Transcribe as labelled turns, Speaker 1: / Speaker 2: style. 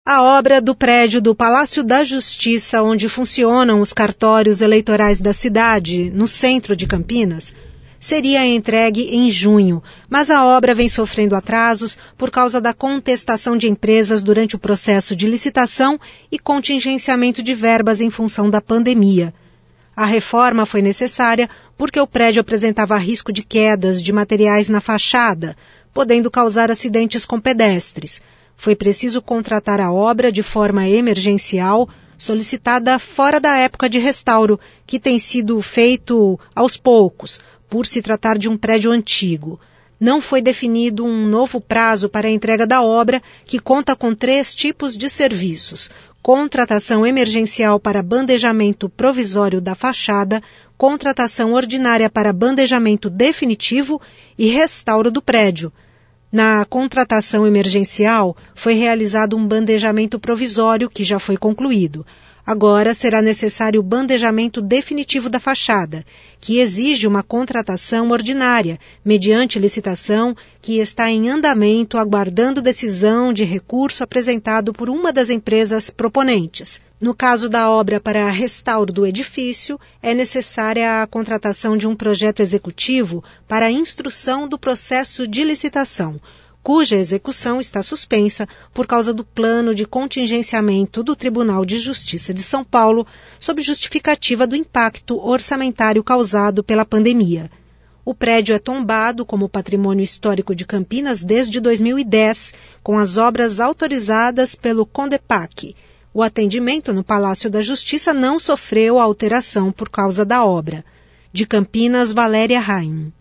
Speaker 1: A obra do prédio do Palácio da Justiça, onde funcionam os cartórios eleitorais da cidade, no centro de Campinas, seria entregue em junho, mas a obra vem sofrendo atrasos por causa da contestação de empresas durante o processo de licitação e contingenciamento de verbas em função da pandemia. A reforma foi necessária porque o prédio apresentava risco de quedas de materiais na fachada, podendo causar acidentes com pedestres. Foi preciso contratar a obra de forma emergencial, solicitada fora da época de restauro, que tem sido feito aos poucos, por se tratar de um prédio antigo. Não foi definido um novo prazo para a entrega da obra, que conta com 3 tipos de serviços: contratação emergencial para bandejamento provisório da fachada, contratação ordinária para bandejamento definitivo e restauro do prédio. Na contratação emergencial, foi realizado um bandejamento provisório que já foi concluído. Agora será necessário o bandejamento definitivo da fachada, que exige uma contratação ordinária, mediante licitação, que está em andamento aguardando decisão de recurso apresentado por uma das empresas proponentes. No caso da obra para restauro do edifício, é necessária a contratação de um projeto executivo para a instrução do processo de licitação, cuja execução está suspensa por causa do plano de contingenciamento do Tribunal de Justiça de São Paulo, sob justificativa do impacto orçamentário causado pela pandemia. O prédio é tombado como patrimônio histórico de Campinas desde 2010, com as obras autorizadas pelo CONDEPAC. O atendimento no Palácio da Justiça não sofreu alteração por causa da obra. De Campinas, Valéria Raim.